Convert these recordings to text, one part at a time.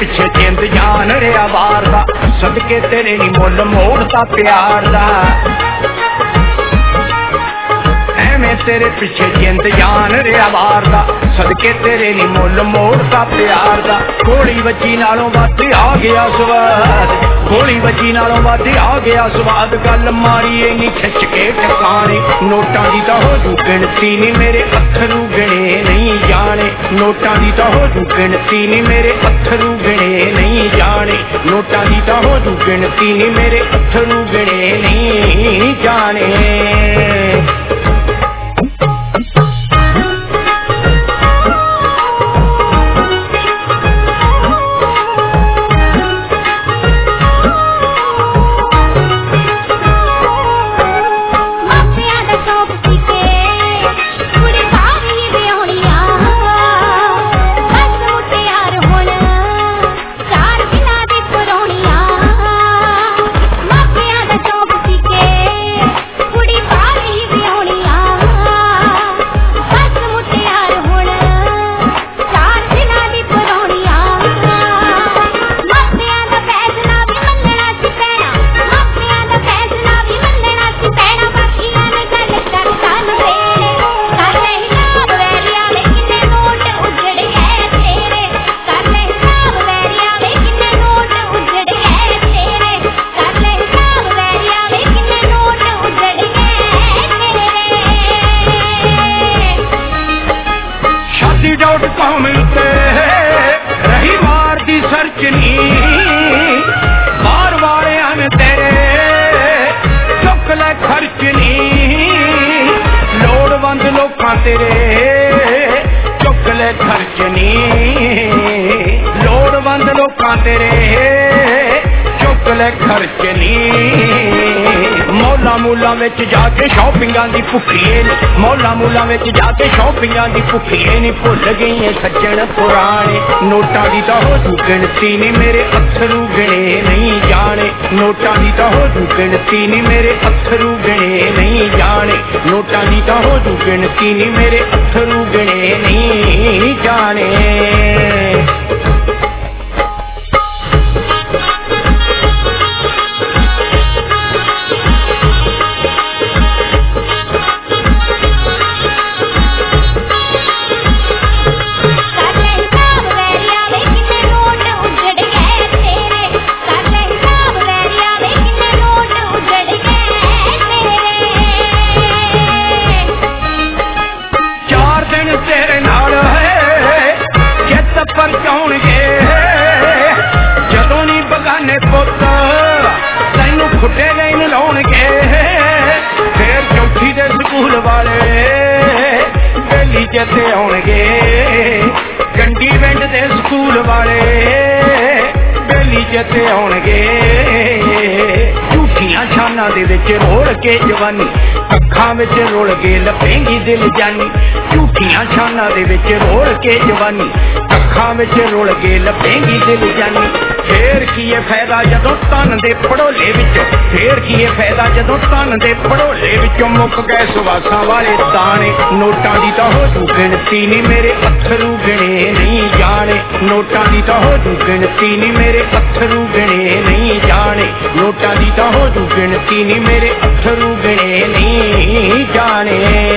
पिछे जिंद जान रहा वार दा सदके तेरे नी मुल मोड़ता प्यार दा मैं तेरे पिछे जिंद जान रहा वार दा सदके तेरे नी मुल मोड़ता प्यार दा गोली बची नालों वध आ गया स्वाद गोली बची नालों वध आ गया स्वाद गल मारी नहीं खिच के ठिकाने नोटां दी तां हो जू गिणती नी मेरे अथरू गिणे नहीं जाने नोटां दी तां हो जू गिणती नी मेरे अथरू गिणे नहीं जाने नोटां दी तां हो जू गिणती नी मेरे अथरू गिणे नहीं जाने रही मार दी सरचनी बार वाले ने तेरे चुक ले खर्चनी लोड़वंद लोकां तेरे चुक ले खर्चनी लोड़वंद लोकां तेरे चुक ले खर्चनी मौला मूला विच जाके शॉपिंगां दी भुखीए मौला मूला विच जाके शॉपिंगां दी भुखीए नी भुल गई है सज्जन पुराने नोटां दी तां हो जू गिणती नी मेरे अथरू गिणे नहीं जाने नोटां दी तां हो जू गिणती नी मेरे अथरू गिणे नहीं जाने नोटां दी तां हो जू गिणती नी मेरे अथरू गिणे नहीं जाने खुटे लाइन लाउणगे फिर चौथी दे स्कूल वाले बेली जिथे आउणगे गंडी पिंड दे स्कूल वाले बेली जिथे आउणगे झूठियां छाना दे विच रोल के जवानी अखां विच रोल के लपेंगी दिल जानी झूठियां छाना दे विच रोल के जवानी अखां विच रोल के लपेंगी दिल जानी फिर की फायदा जदों तन दे पड़ोले विचों फिर की फायदा जदों तन दे पड़ोले विचों मुक गए सुवासां वाले दाने नोटां दी तां हो जू गिणती नी मेरे अथरू गिणे नहीं जाने नोटां दी तां हो जू गिणती नी मेरे अथरू गिणे नहीं जाने नोटां दी तां हो जू गिणती नी मेरे अथरू गिणे नहीं जाने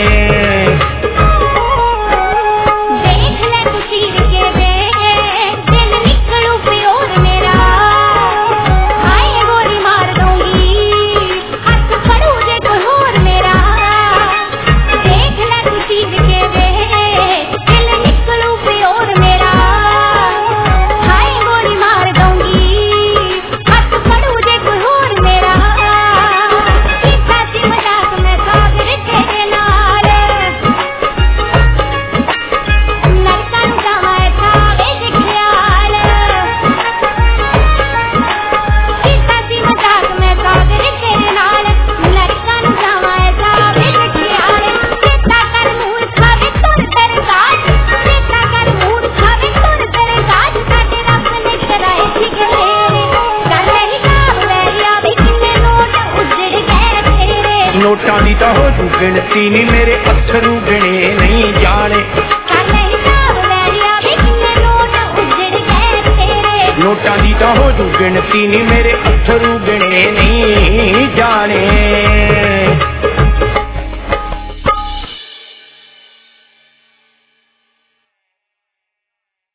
नोटां दी तां हो जू गिणती नी मेरे अथरू गिणे नहीं जाने वोटां दी तां हो जू गिणती नी मेरे अथरू गिणे नहीं जाने